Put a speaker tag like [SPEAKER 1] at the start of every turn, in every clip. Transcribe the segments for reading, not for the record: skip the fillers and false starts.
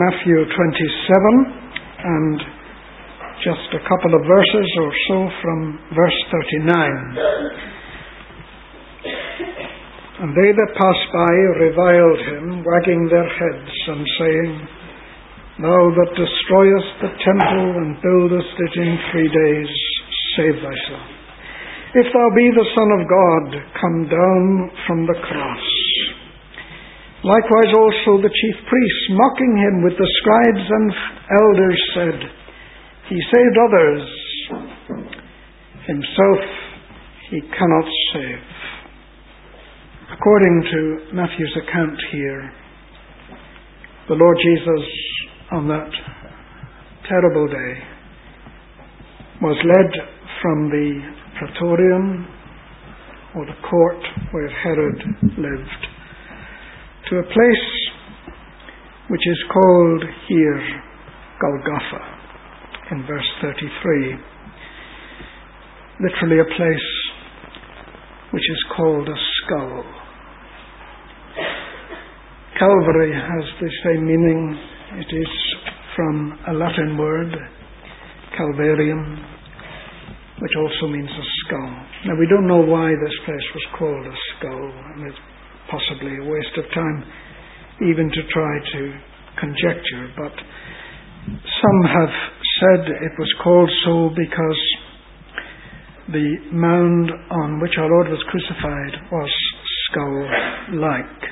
[SPEAKER 1] Matthew 27 and just a couple of verses or so from verse 39. And they that passed by reviled him, wagging their heads and saying, Thou that destroyest the temple and buildest it in 3 days, save thyself. If thou be the Son of God, come down from the cross. Likewise also the chief priests, mocking him with the scribes and elders, said, He saved others, himself he cannot save. According to Matthew's account here, the Lord Jesus on that terrible day was led from the praetorium, or the court where Herod lived, to a place which is called here Golgotha in verse 33. Literally a place which is called a skull. Calvary has the same meaning. It is from a Latin word, calvarium, which also means a skull. Now we don't know why this place was called a skull, and it's possibly a waste of time even to try to conjecture, but some have said it was called so because the mound on which our Lord was crucified was skull-like.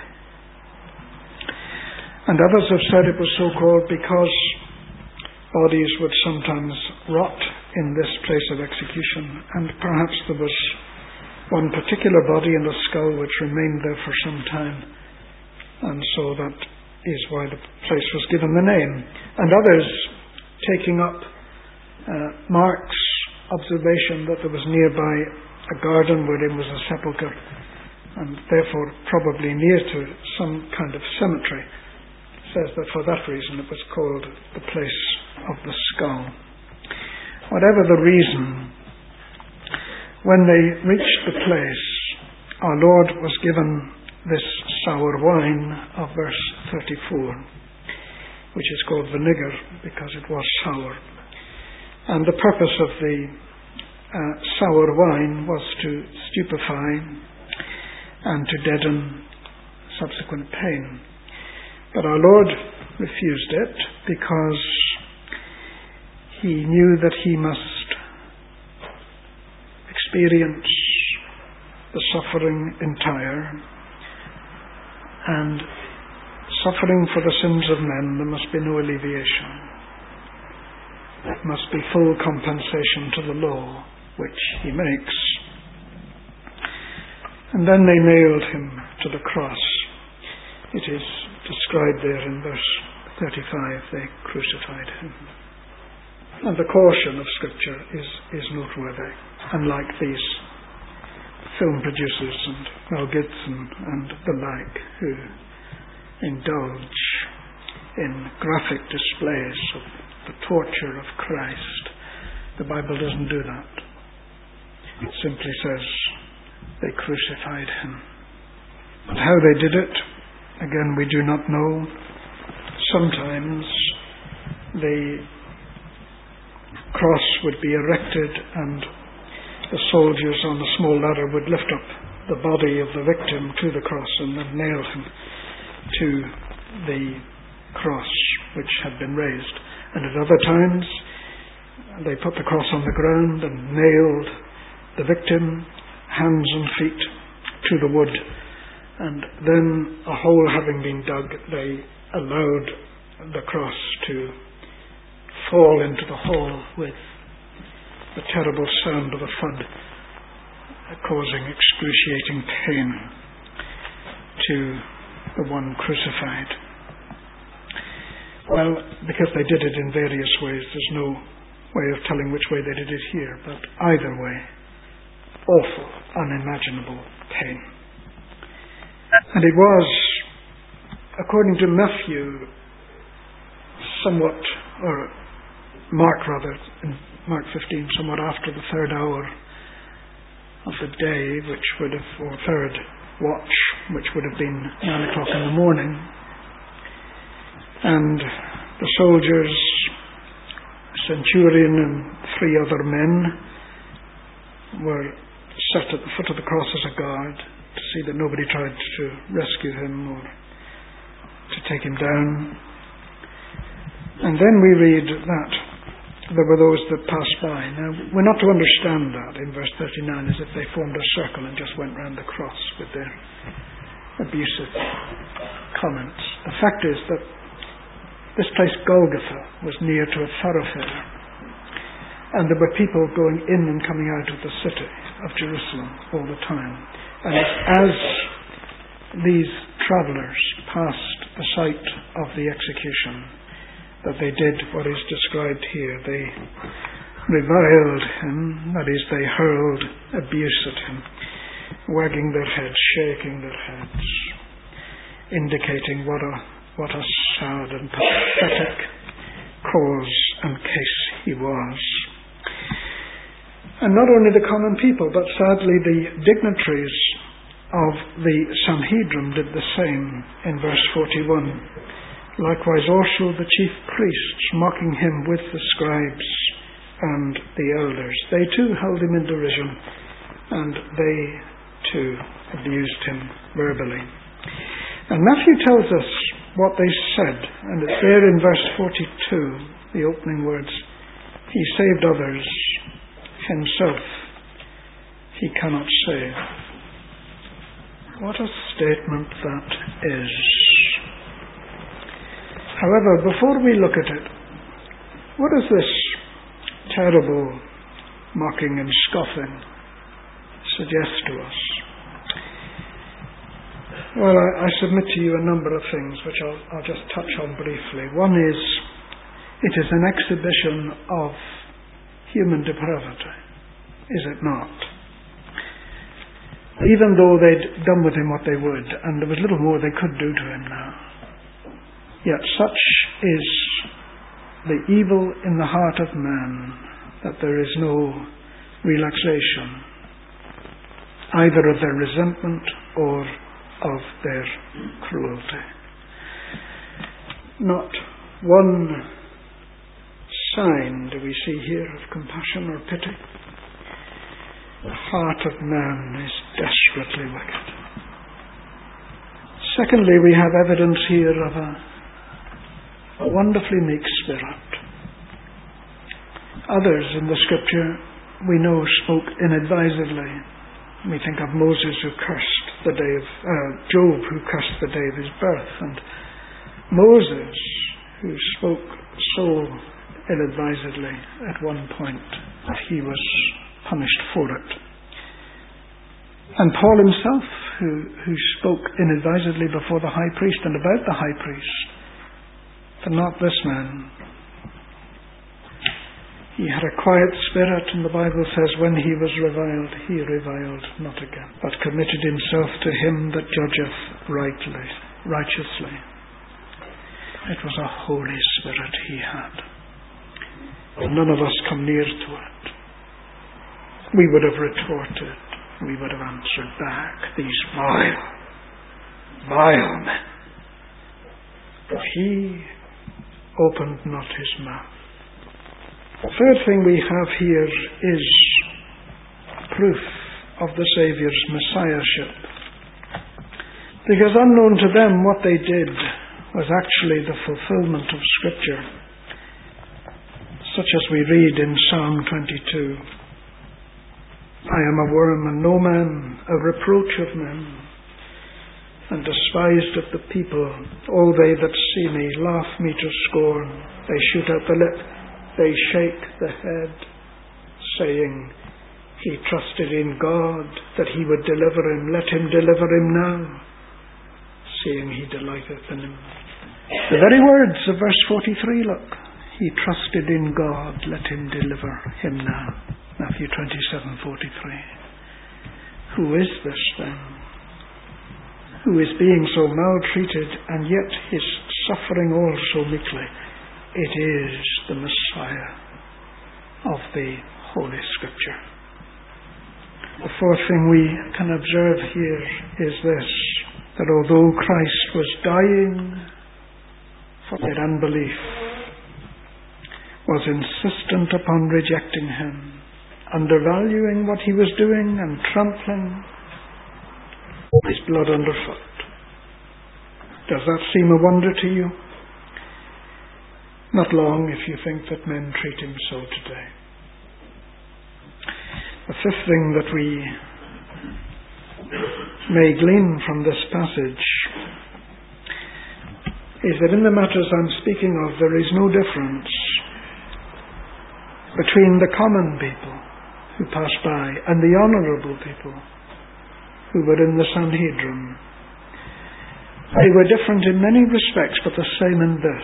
[SPEAKER 1] And others have said it was so called because bodies would sometimes rot in this place of execution, and perhaps there was one particular body in the skull which remained there for some time, and so that is why the place was given the name. And others, taking up Mark's observation that there was nearby a garden wherein was a sepulchre, and therefore probably near to some kind of cemetery, says that for that reason it was called the place of the skull. Whatever the reason, when they reached the place, our Lord was given this sour wine of verse 34, which is called vinegar because it was sour. And the purpose of the sour wine was to stupefy and to deaden subsequent pain. But our Lord refused it because he knew that he must experience the suffering entire, and suffering for the sins of men, there must be no alleviation. It must be full compensation to the law, which he makes. And then they nailed him to the cross. It is described there in verse 35, they crucified him. And the caution of Scripture is noteworthy, unlike these film producers and Mel Gibson and the like, who indulge in graphic displays of the torture of Christ. The Bible doesn't do that. It simply says they crucified him. But how they did it, again, we do not know. Sometimes the cross would be erected and the soldiers on the small ladder would lift up the body of the victim to the cross and then nail him to the cross which had been raised. And at other times they put the cross on the ground and nailed the victim, hands and feet, to the wood. And then, a hole having been dug, they allowed the cross to fall into the hole with the terrible sound of a thud, causing excruciating pain to the one crucified. Well, because they did it in various ways, there's no way of telling which way they did it here, but either way, awful, unimaginable pain. And it was, according to Matthew, somewhat, or Mark rather, in Mark 15, somewhat after the third hour of the day, which would have, or third watch, which would have been 9 o'clock in the morning. And The soldiers, centurion and 3 other men, were set at the foot of the cross as a guard to see that nobody tried to rescue him or to take him down. And then we read that there were those that passed by. Now, we're not to understand that in verse 39 as if they formed a circle and just went round the cross with their abusive comments. The fact is that this place, Golgotha, was near to a thoroughfare, and there were people going in and coming out of the city of Jerusalem all the time. And as these travellers passed the site of the execution, that they did what is described here. They reviled him, that is, they hurled abuse at him, wagging their heads, shaking their heads, indicating what a sad and pathetic cause and case he was. And not only the common people, but sadly the dignitaries of the Sanhedrin did the same in verse 41. Likewise also the chief priests, mocking him with the scribes and the elders. They too held him in derision, and they too abused him verbally. And Matthew tells us what they said, and it's there in verse 42, the opening words. He saved others, himself he cannot save. What a statement that is. However, before we look at it, what does this terrible mocking and scoffing suggest to us? Well, I submit to you a number of things which I'll just touch on briefly. One is, it is an exhibition of human depravity, is it not? Even though they'd done with him what they would, and there was little more they could do to him now, yet such is the evil in the heart of man that there is no relaxation, either of their resentment or of their cruelty. Not one sign do we see here of compassion or pity. The heart of man is desperately wicked. Secondly, we have evidence here of a wonderfully meek spirit. Others in the scripture we know spoke inadvisedly. We think of Moses who cursed the day of Job who cursed the day of his birth, and Moses who spoke so ill-advisedly at one point that he was punished for it. And Paul himself who spoke inadvisedly before the high priest and about the high priest. But not this man. He had a quiet spirit, and the Bible says when he was reviled, he reviled not again, but committed himself to him that judgeth righteously. It was a holy spirit he had. And none of us come near to it. We would have retorted, we would have answered back, these vile men. But he opened not his mouth. The third thing we have here is proof of the Saviour's Messiahship. Because unknown to them, what they did was actually the fulfillment of Scripture, such as we read in Psalm 22. I am a worm and no man, a reproach of men, and despised of the people. All they that see me laugh me to scorn. They shoot out the lip, they shake the head, saying, He trusted in God that He would deliver him. Let Him deliver him now, seeing He delighteth in him. The very words of verse 43, look. He trusted in God, let Him deliver him now. Matthew 27:43. Who is this then? Who is being so maltreated and yet is suffering all so meekly? It is the Messiah of the Holy Scripture. The fourth thing we can observe here is this, that although Christ was dying for their unbelief, was insistent upon rejecting him, undervaluing what he was doing and trampling his blood underfoot. Does that seem a wonder to you? Not long if you think that men treat him so today. The fifth thing that we may glean from this passage is that in the matters I'm speaking of, there is no difference between the common people who pass by and the honourable people who were in the Sanhedrin. They were different in many respects, but the same in this,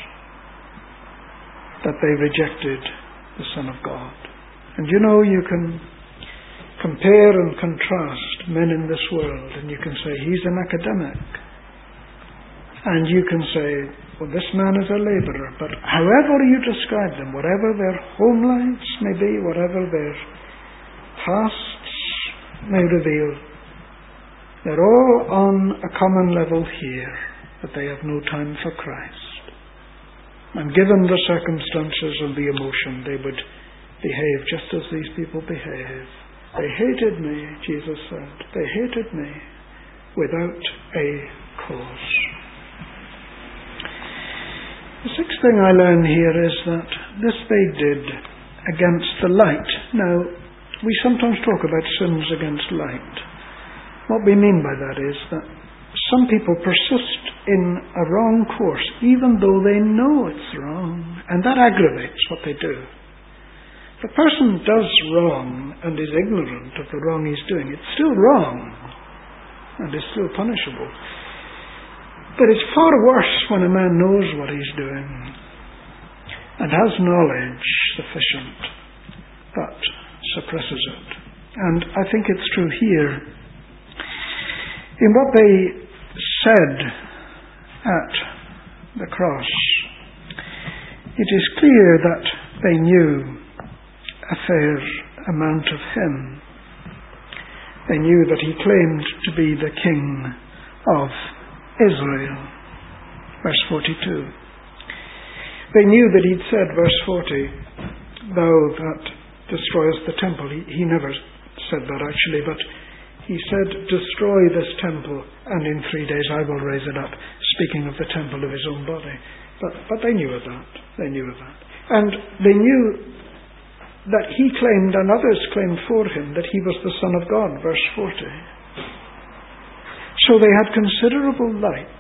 [SPEAKER 1] that they rejected the Son of God. And you know, you can compare and contrast men in this world, and you can say, he's an academic. And you can say, well, this man is a labourer. But however you describe them, whatever their home lives may be, whatever their pasts may reveal, they're all on a common level here, that they have no time for Christ. And given the circumstances and the emotion, they would behave just as these people behave. They hated me, Jesus said. They hated me without a cause. The sixth thing I learn here is that this they did against the light. Now, we sometimes talk about sins against light. What we mean by that is that some people persist in a wrong course, even though they know it's wrong, and that aggravates what they do. If a person does wrong and is ignorant of the wrong he's doing, it's still wrong and is still punishable. But it's far worse when a man knows what he's doing and has knowledge sufficient, but suppresses it. And I think it's true here. In what they said at the cross, it is clear that they knew a fair amount of him. They knew that he claimed to be the King of Israel. Verse 42. They knew that he'd said, verse 40, thou that destroyest the temple. He never said that actually, but he said, destroy this temple and in 3 days I will raise it up, speaking of the temple of his own body. But they knew of that. They knew of that. And they knew that he claimed, and others claimed for him, that he was the Son of God, verse 40. So they had considerable light.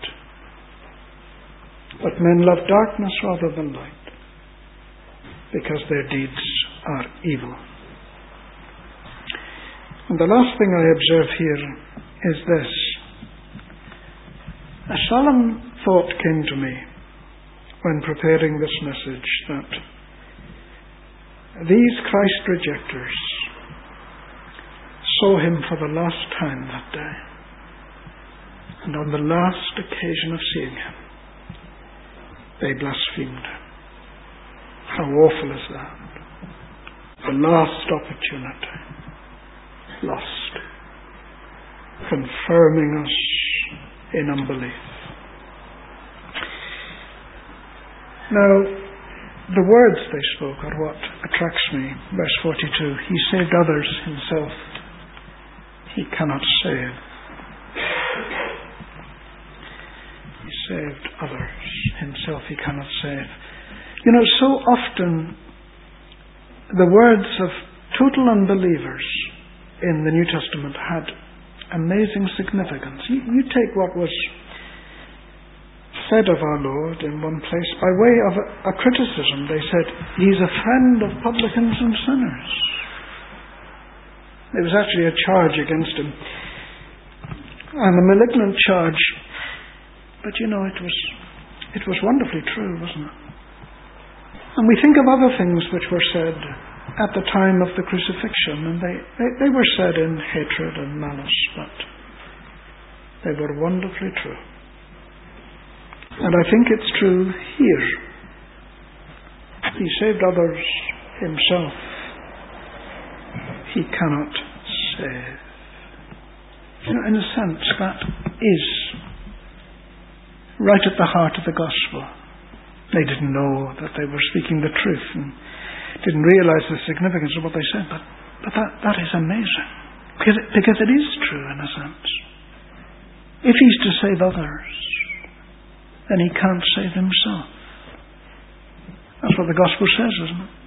[SPEAKER 1] But men love darkness rather than light, because their deeds are evil. And the last thing I observe here is this. A solemn thought came to me when preparing this message, that these Christ rejectors saw him for the last time that day. And on the last occasion of seeing him, they blasphemed him. How awful is that? The last opportunity lost, confirming us in unbelief. Now, the words they spoke are what attracts me. Verse 42, he saved others, himself he cannot save. He saved others, himself he cannot save. You know, so often the words of total unbelievers in the New Testament had amazing significance. You take what was said of our Lord in one place by way of a criticism. They said, he's a friend of publicans and sinners. There was actually a charge against him, and a malignant charge. But you know, it was wonderfully true, wasn't it? And we think of other things which were said at the time of the crucifixion, and they were said in hatred and malice, but they were wonderfully true. And I think it's true here. He saved others, himself he cannot save. You know, in a sense, that is right at the heart of the gospel. They didn't know that they were speaking the truth and didn't realize the significance of what they said. But that is amazing. Because it is true in a sense. If he's to save others, then he can't save himself. That's what the gospel says, isn't it?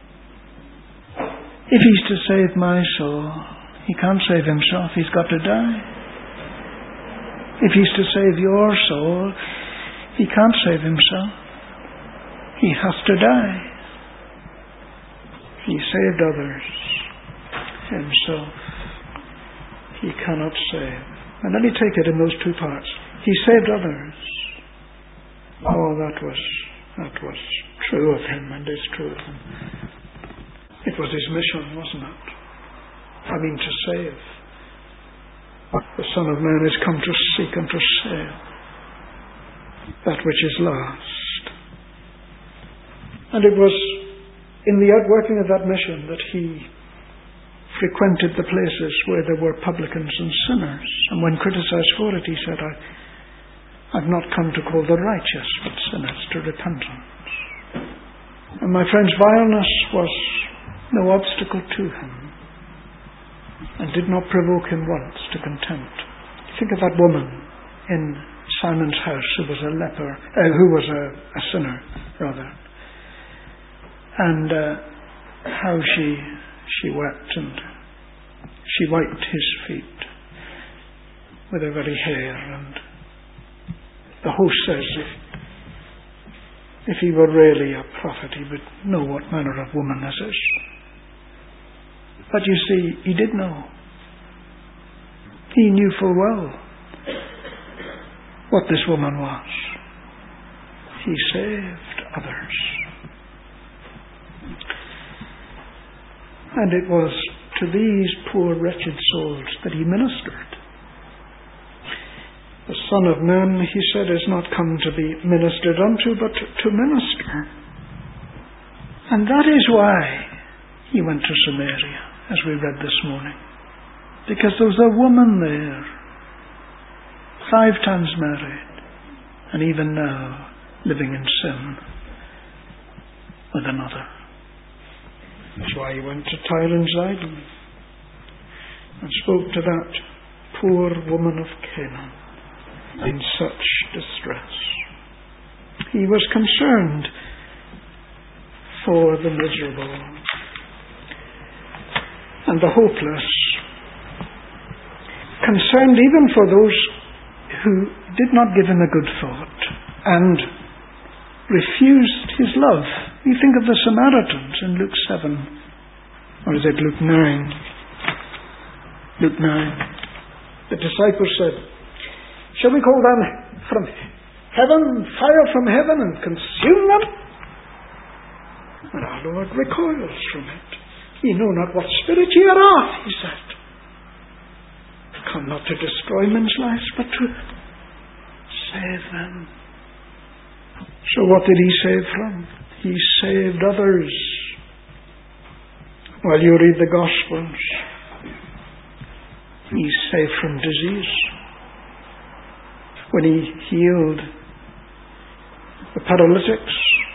[SPEAKER 1] If he's to save my soul, he can't save himself. He's got to die. If he's to save your soul, he can't save himself. He has to die. He saved others. Himself he cannot save. And let me take it in those two parts. He saved others. Oh, that was true of him and is true of him. It was his mission, wasn't it? I mean, to save. The Son of Man is come to seek and to save that which is lost. And it was in the outworking of that mission that he frequented the places where there were publicans and sinners. And when criticized for it, he said, I've not come to call the righteous, but sinners to repentance. And my friends, vileness was no obstacle to him, and did not provoke him once to contempt. Think of that woman in Simon's house who was a leper, who was a sinner, rather. And how she wept, and she wiped his feet with her very hair. And the host says if he were really a prophet, he would know what manner of woman this is. But you see, he did know. He knew full well what this woman was. He saved others. And it was to these poor wretched souls that he ministered. The Son of Man, he said, is not come to be ministered unto, but to minister. And that is why he went to Samaria, as we read this morning. Because there was a woman there, 5 times married, and even now living in sin with another. That's why he went to Tyre and Sidon and spoke to that poor woman of Canaan in such distress. He was concerned for the miserable and the hopeless, concerned even for those who did not give him a good thought and refused his love. You think of the Samaritans in Luke 7, or is it Luke 9? Luke 9. The disciples said, shall we call down from heaven, fire from heaven, and consume them? And our Lord recoils from it. Ye know not what spirit ye are of, he said. Come not to destroy men's lives, but to save them. So what did he save from? He saved others. While you read the Gospels, he saved from disease. When he healed the paralytics,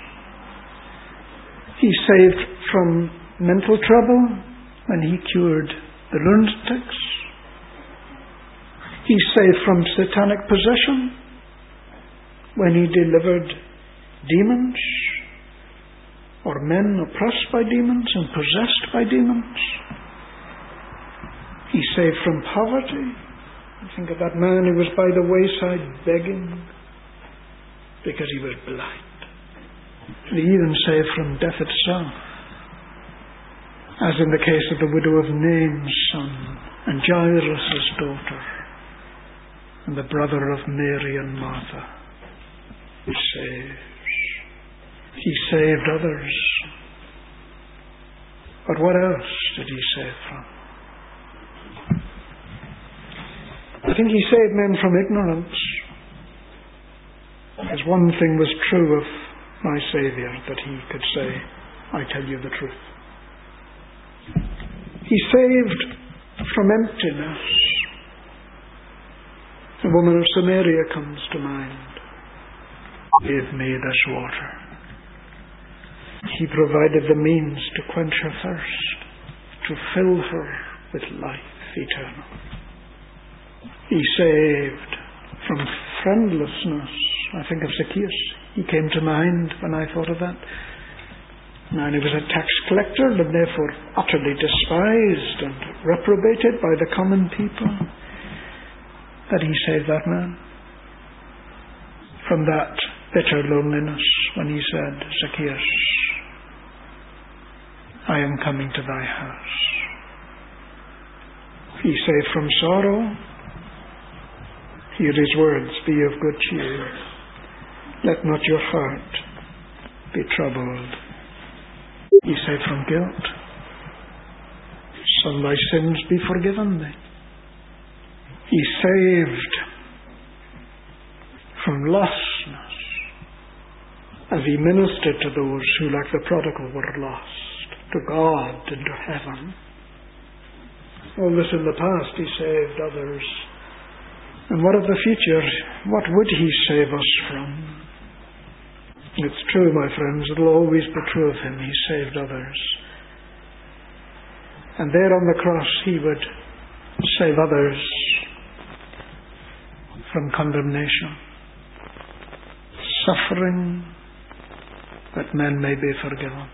[SPEAKER 1] he saved from mental trouble when he cured the lunatics. He saved from satanic possession when he delivered demons, or men oppressed by demons and possessed by demons. He saved from poverty. Think of that man who was by the wayside begging because he was blind. And he even saved from death itself, as in the case of the widow of Nain's son and Jairus' daughter and the brother of Mary and Martha. He saves. He saved others. But what else did he save from? I think he saved men from ignorance. Because one thing was true of my Saviour, that he could say, I tell you the truth. He saved from emptiness. The woman of Samaria comes to mind. Give me this water. he provided the means to quench her thirst, to fill her with life eternal. He saved from friendlessness. I think of Zacchaeus. He came to mind when I thought of that. Man, he was a tax collector and therefore utterly despised and reprobated by the common people. But he saved that man from that bitter loneliness when he said, Zacchaeus, I am coming to thy house. He saved from sorrow. Hear his words, be of good cheer. Let not your heart be troubled. He saved from guilt. Son, thy sins be forgiven thee. He saved from lostness as he ministered to those who, like the prodigal, were lost, to God and to heaven. All this in the past, he saved others. And what of the future? What would he save us from? It's true, my friends, it'll always be true of him. He saved others. And there on the cross he would save others from condemnation, suffering, that men may be forgiven.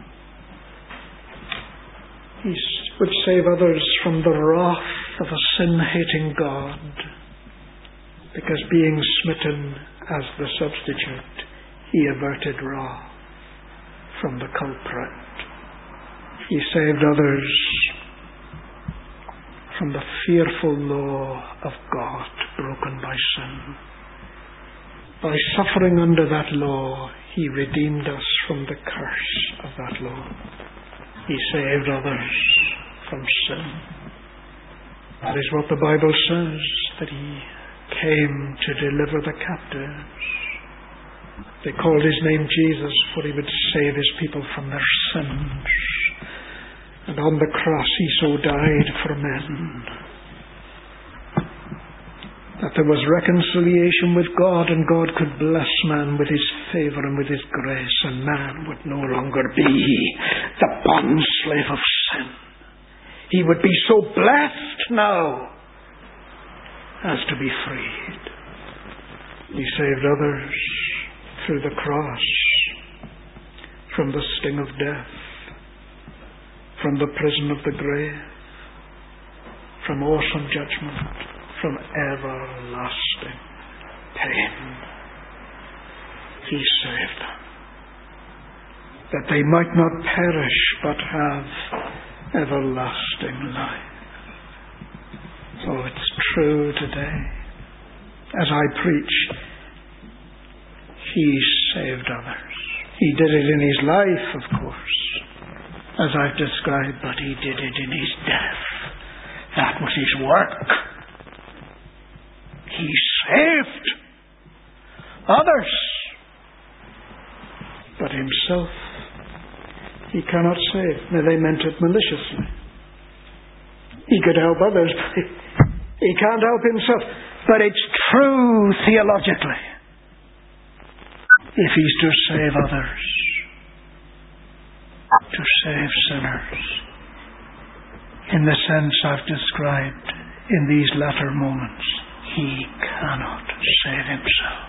[SPEAKER 1] He would save others from the wrath of a sin-hating God, because being smitten as the substitute, he averted wrath from the culprit. He saved others from the fearful law of God broken by sin. By suffering under that law, he redeemed us from the curse of that law. He saved others from sin. That is what the Bible says, that he came to deliver the captives. They called his name Jesus, for he would save his people from their sins. And on the cross he so died for men, that there was reconciliation with God, and God could bless man with his favour and with his grace, and man would no longer be the bondslave of sin. He would be so blessed now as to be freed. He saved others through the cross from the sting of death, from the prison of the grave, from awesome judgment, from everlasting pain. He saved them, that they might not perish but have everlasting life. So it's true today. As I preach, he saved others. He did it in his life, of course, as I've described, but he did it in his death. That was his work. He saved others, but himself he cannot save. Now, they meant it maliciously. He could help others, but he can't help himself. But it's true theologically. If he's to save others, to save sinners, in the sense I've described in these latter moments, he cannot save himself.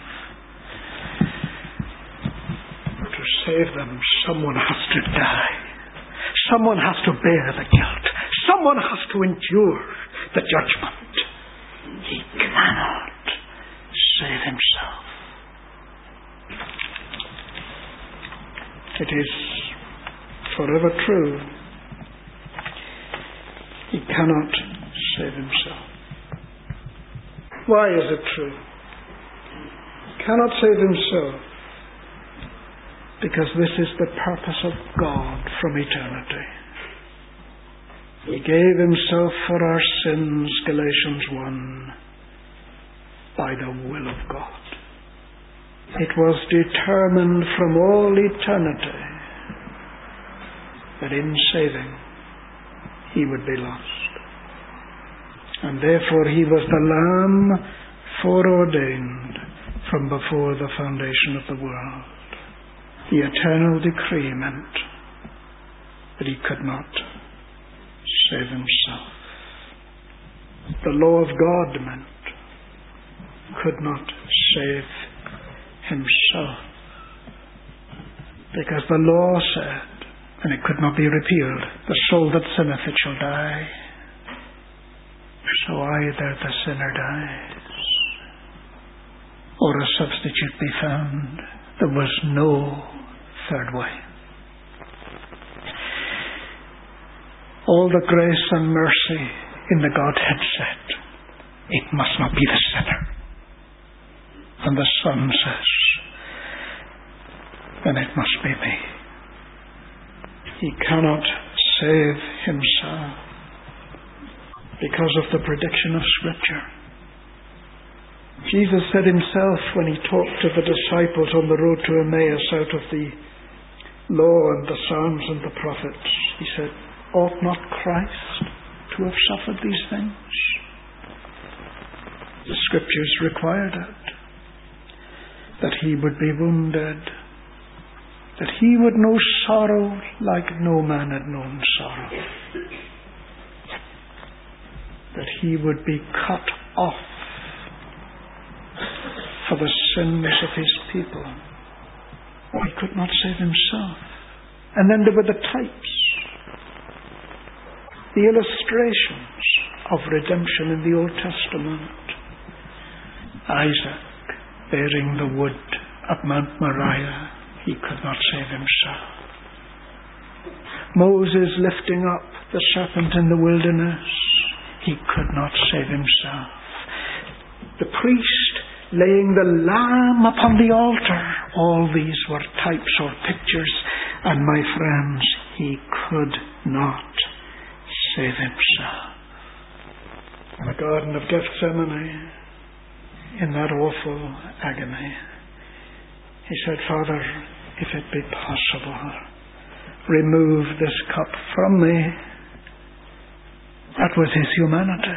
[SPEAKER 1] To save them, someone has to die. Someone has to bear the guilt. Someone has to endure the judgment. He cannot save himself. It is forever true. He cannot save himself. Why is it true? He cannot save himself because this is the purpose of God from eternity. He gave himself for our sins, Galatians 1, by the will of God. It was determined from all eternity that in saving he would be lost. And therefore he was the Lamb foreordained from before the foundation of the world. The eternal decree meant that he could not save himself. The law of God meant could not save himself, because the law said, and it could not be repealed, the soul that sinneth, it shall die. So either the sinner dies, or a substitute be found. There was no third way. All the grace and mercy in the Godhead said, it must not be the sinner. And the Son says, then it must be me. He cannot save himself because of the prediction of Scripture. Jesus said himself when he talked to the disciples on the road to Emmaus out of the law and the Psalms and the prophets, he said, ought not Christ to have suffered these things? The Scriptures required it, that he would be wounded, that he would know sorrow like no man had known sorrow, that he would be cut off for the sins of his people. He could not save himself. And then there were the types, the illustrations of redemption in the Old Testament. Isaac bearing the wood at Mount Moriah, he could not save himself. Moses lifting up the serpent in the wilderness, he could not save himself. The priest laying the lamb upon the altar, all these were types or pictures, and my friends, he could not save himself. In the Garden of Gethsemane, in that awful agony, he said, Father, if it be possible, remove this cup from me. That was his humanity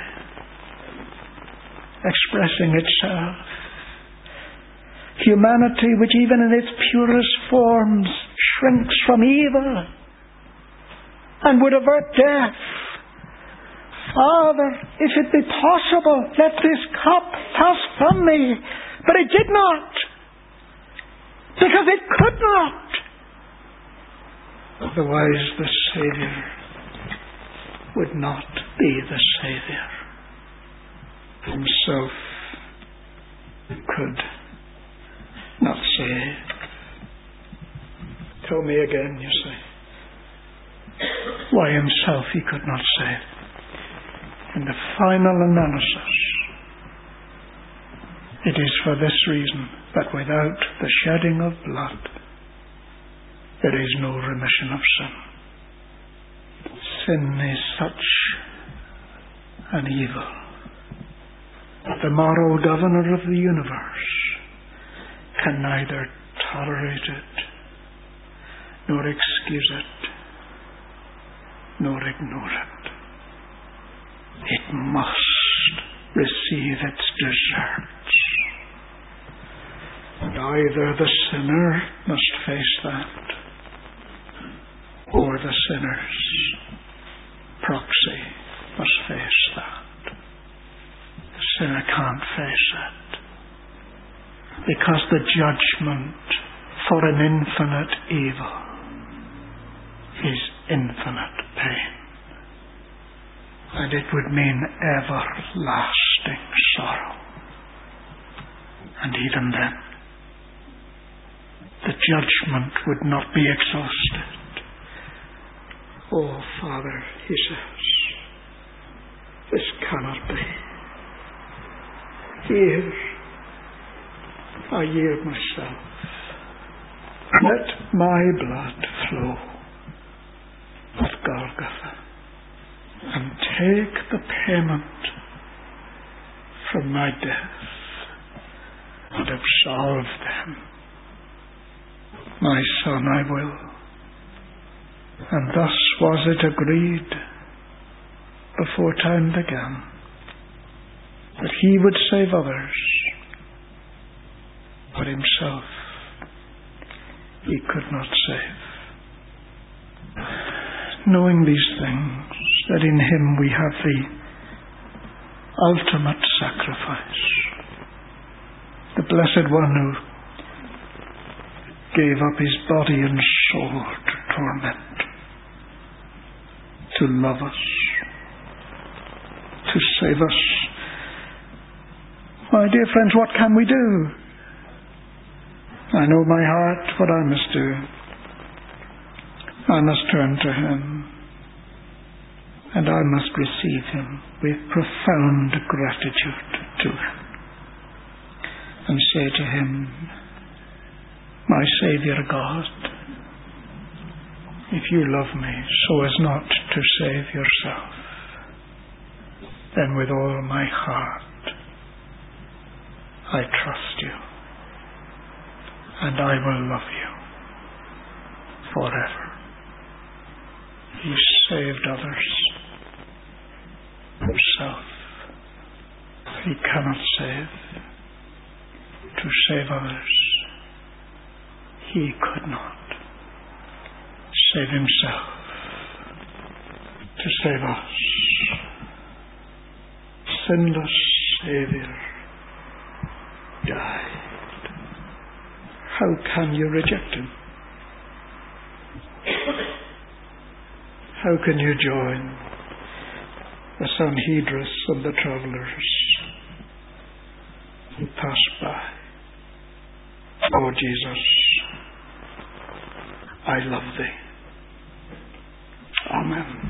[SPEAKER 1] expressing itself. Humanity which even in its purest forms shrinks from evil and would avert death. Father, if it be possible, let this cup pass from me. But it did not, because it could not. Otherwise the Saviour would not be the Saviour. Himself could not save. Tell me again, you say, why himself he could not save. In the final analysis, it is for this reason that without the shedding of blood, there is no remission of sin. Sin is such an evil that the moral governor of the universe can neither tolerate it, nor excuse it, nor ignore it. It must receive its deserts. And either the sinner must face that, or the sinner's proxy must face that. The sinner can't face it, because the judgment for an infinite evil is infinite pain. And it would mean everlasting sorrow. And even then, the judgment would not be exhausted. Oh, Father, he says, this cannot be. Here, I yield myself. Let my blood flow at Golgotha, and take the payment from my death, and absolve them. My Son, I will. And thus was it agreed before time began, that he would save others, but himself he could not save. knowing these things, that in him we have the ultimate sacrifice, the Blessed One who gave up his body and soul to torment, to love us, to save us. My dear friends, what can we do? I know my heart what I must do. I must turn to him, and I must receive him with profound gratitude to him, and say to him, my Saviour God, if you love me so as not to save yourself, then with all my heart I trust you, and I will love you forever. He saved others himself. He cannot save. To save others, he could not save himself. To save us, sinless Saviour died. How can you reject him? How can you join the Sanhedrin and the travellers who pass by? Oh Jesus, I love thee. Amen.